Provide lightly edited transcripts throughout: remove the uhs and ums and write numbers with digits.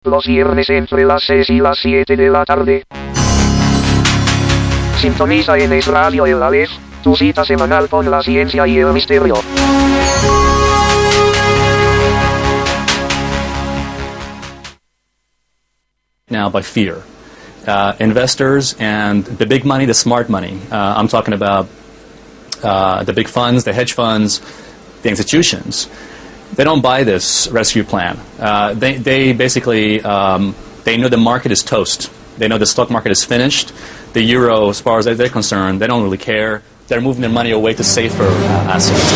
Los viernes entre las 6 y las 7 de la tarde. Sintoniza en Es Radio El Aleph, tu cita semanal con la ciencia y el misterio. Now by fear. Investors and the big money, the smart money. I'm talking about the big funds, the hedge funds, the institutions. They don't buy this rescue plan. They basically, they know the market is toast. They know the stock market is finished. The euro, as far as they're concerned, they don't really care. They're moving their money away to safer assets.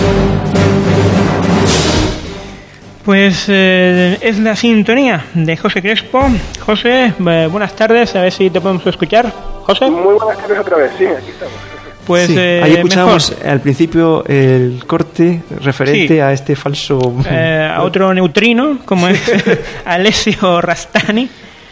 Pues es la sintonía de José Crespo. José, buenas tardes, a ver si te podemos escuchar. José. Muy buenas tardes otra vez, sí, aquí estamos. Pues sí, ahí escuchábamos al principio el corte referente a este falso... a otro neutrino, como es Alessio Rastani,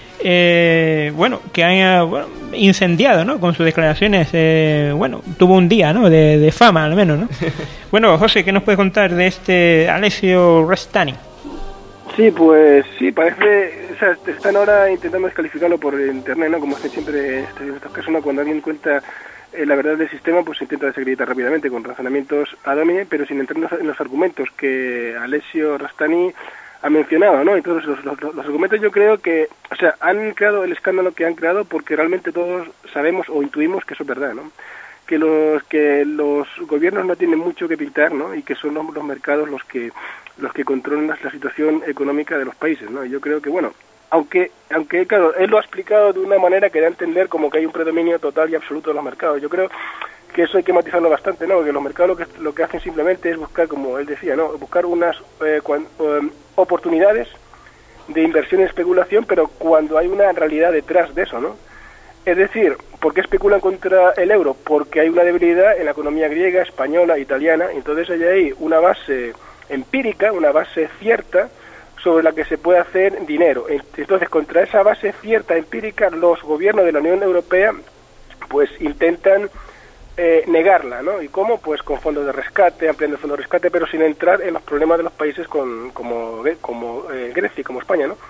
que haya incendiado, ¿no?, con sus declaraciones. Tuvo un día, ¿no?, de fama, al menos, ¿no? Bueno, José, ¿qué nos puedes contar de este Alessio Rastani? Sí, pues sí, parece... O sea, están ahora intentando descalificarlo por internet, ¿no?, como hacen siempre en estos casos, ¿no?, cuando alguien cuenta... la verdad del sistema, pues se intenta desacreditar rápidamente con razonamientos ad hominem, pero sin entrar en los argumentos que Alessio Rastani ha mencionado, ¿no? Y todos los argumentos, yo creo que, o sea, han creado el escándalo que han creado porque realmente todos sabemos o intuimos que eso es verdad, ¿no? Que los gobiernos no tienen mucho que pintar, ¿no? Y que son los mercados los que controlan la situación económica de los países, ¿no? Y yo creo que, bueno, aunque claro, él lo ha explicado de una manera que da a entender como que hay un predominio total y absoluto de los mercados. Yo creo que eso hay que matizarlo bastante, ¿no? Porque los mercados lo que hacen simplemente es buscar, como él decía, ¿no?, buscar unas oportunidades de inversión y especulación, pero cuando hay una realidad detrás de eso, ¿no? Es decir, ¿por qué especulan contra el euro? Porque hay una debilidad en la economía griega, española, italiana, entonces hay ahí una base empírica, una base cierta, sobre la que se puede hacer dinero. Entonces, contra esa base cierta empírica, los gobiernos de la Unión Europea pues intentan negarla, ¿no? ¿Y cómo? Pues con fondos de rescate, ampliando el fondo de rescate, pero sin entrar en los problemas de los países como Grecia y como España, ¿no?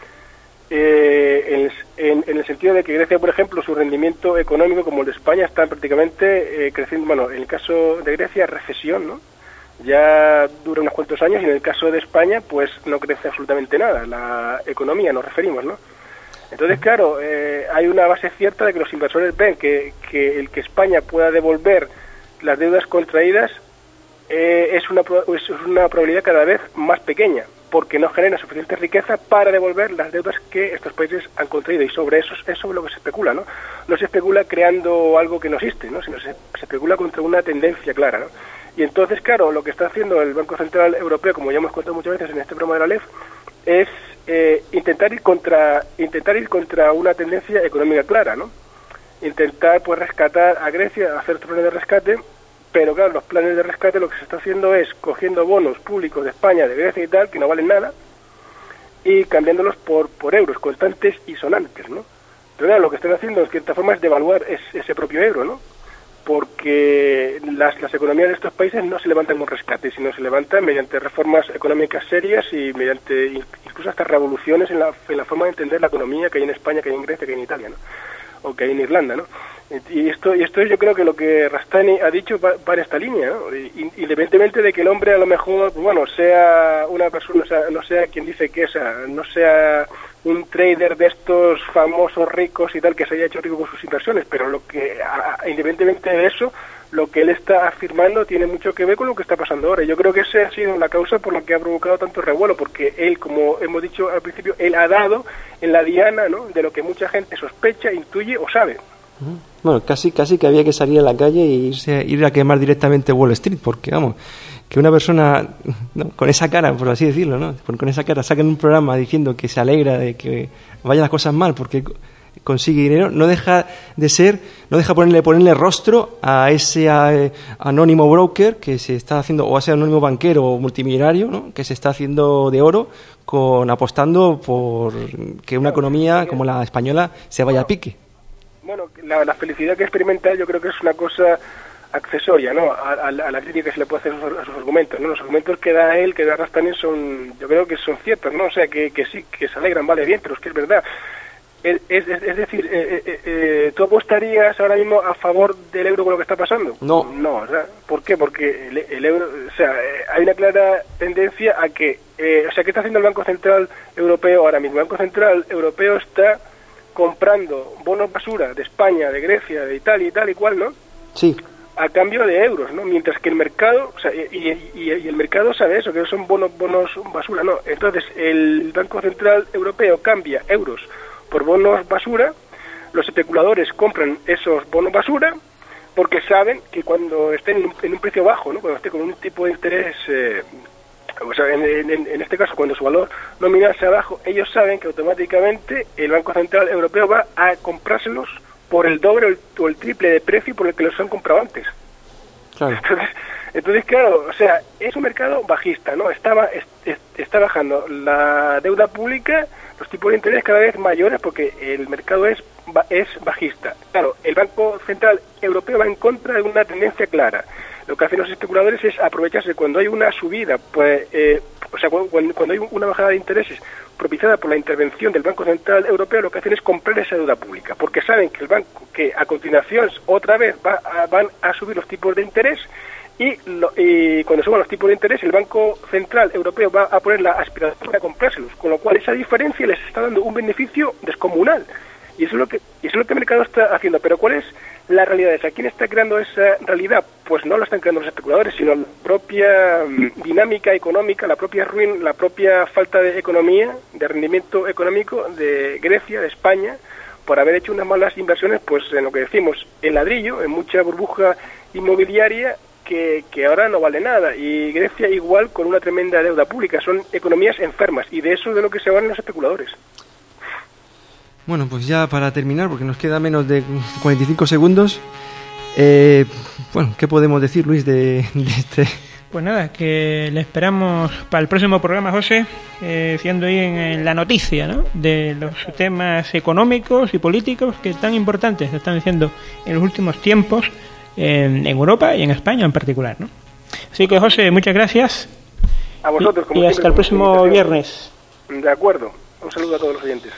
En el sentido de que Grecia, por ejemplo, su rendimiento económico, como el de España, está prácticamente creciendo. Bueno, en el caso de Grecia, recesión, ¿no?, ya dura unos cuantos años, y en el caso de España pues no crece absolutamente nada, la economía nos referimos, ¿no? Entonces, claro, hay una base cierta de que los inversores ven que el que España pueda devolver las deudas contraídas es una probabilidad cada vez más pequeña, porque no genera suficiente riqueza para devolver las deudas que estos países han contraído, y sobre eso es sobre lo que se especula, ¿no? No se especula creando algo que no existe, ¿no?, sino se especula contra una tendencia clara, ¿no? Y entonces, claro, lo que está haciendo el Banco Central Europeo, como ya hemos contado muchas veces en este programa de la Aleph, es intentar ir contra una tendencia económica clara, ¿no? Intentar, pues, rescatar a Grecia, hacer otros planes de rescate, pero claro, los planes de rescate lo que se está haciendo es cogiendo bonos públicos de España, de Grecia y tal, que no valen nada, y cambiándolos por euros constantes y sonantes, ¿no? Pero claro, lo que están haciendo en cierta forma es devaluar ese propio euro, ¿no? Porque las economías de estos países no se levantan con rescate, sino se levantan mediante reformas económicas serias y mediante incluso hasta revoluciones en la forma de entender la economía que hay en España, que hay en Grecia, que hay en Italia, ¿no?, o que hay en Irlanda, ¿no? Y esto yo creo que lo que Rastani ha dicho va en esta línea, ¿no? Independientemente de que el hombre a lo mejor, bueno, sea una persona, o sea, no sea quien dice que no sea un trader de estos famosos ricos y tal, que se haya hecho rico con sus inversiones, pero independientemente de eso, lo que él está afirmando tiene mucho que ver con lo que está pasando ahora. Yo creo que esa ha sido la causa por la que ha provocado tanto revuelo, porque él, como hemos dicho al principio, él ha dado en la diana, ¿no?, de lo que mucha gente sospecha, intuye o sabe. Bueno, casi que había que salir a la calle e ir a quemar directamente Wall Street, porque, vamos, que una persona, ¿no?, con esa cara, por así decirlo, ¿no?, con esa cara saquen un programa diciendo que se alegra de que vayan las cosas mal porque consigue dinero, no deja ponerle rostro a ese anónimo broker que se está haciendo, o a ese anónimo banquero o multimillonario, ¿no?, que se está haciendo de oro apostando por que una economía como la española se vaya a pique. Bueno, la felicidad que experimenta, yo creo que es una cosa accesoria, ¿no? A la crítica que se le puede hacer a sus argumentos, ¿no? Los argumentos que da él, que da Ras también son, yo creo que son ciertos, ¿no? O sea, que sí, que se alegran, vale, bien, pero es que es verdad. Es decir, ¿tú apostarías ahora mismo a favor del euro con lo que está pasando? No. No, o sea, ¿por qué? Porque el euro, o sea, hay una clara tendencia a que, o sea, ¿qué está haciendo el Banco Central Europeo ahora mismo? El Banco Central Europeo está comprando bonos basura de España, de Grecia, de Italia y tal y cual, ¿no? Sí. A cambio de euros, ¿no? Mientras que el mercado, o sea, y el mercado sabe eso, que no son bonos basura, no. Entonces, el Banco Central Europeo cambia euros por bonos basura, los especuladores compran esos bonos basura porque saben que cuando estén en un precio bajo, ¿no? Cuando esté con un tipo de interés, o sea, en este caso, cuando su valor nominal sea bajo, ellos saben que automáticamente el Banco Central Europeo va a comprárselos por el doble o el triple de precio por el que los han comprado antes. Claro. Entonces, claro, o sea, es un mercado bajista, ¿no? Está bajando la deuda pública, los tipos de interés cada vez mayores porque el mercado es bajista. Claro, el Banco Central Europeo va en contra de una tendencia clara. Lo que hacen los especuladores es aprovecharse cuando hay una subida, pues, o sea, cuando hay una bajada de intereses propiciada por la intervención del Banco Central Europeo, lo que hacen es comprar esa deuda pública, porque saben que el banco, que a continuación otra vez van a subir los tipos de interés y cuando suban los tipos de interés el Banco Central Europeo va a poner la aspiración para comprárselos, con lo cual esa diferencia les está dando un beneficio descomunal. Y eso es lo que el mercado está haciendo. Pero ¿cuál es la realidad esa? ¿Quién está creando esa realidad? Pues no lo están creando los especuladores, sino la propia dinámica económica, la propia ruina, la propia falta de economía, de rendimiento económico de Grecia, de España, por haber hecho unas malas inversiones, pues en lo que decimos, en ladrillo, en mucha burbuja inmobiliaria que ahora no vale nada. Y Grecia igual con una tremenda deuda pública. Son economías enfermas y de eso es de lo que se van los especuladores. Bueno, pues ya para terminar, porque nos queda menos de 45 segundos, bueno, ¿qué podemos decir, Luis, de este? Pues nada, que le esperamos para el próximo programa, José, siendo ahí en la noticia, ¿no?, de los temas económicos y políticos que tan importantes se están diciendo en los últimos tiempos en Europa y en España en particular, ¿no? Así que, José, muchas gracias. A vosotros, como y hasta siempre, el próximo viernes. De acuerdo. Un saludo a todos los oyentes.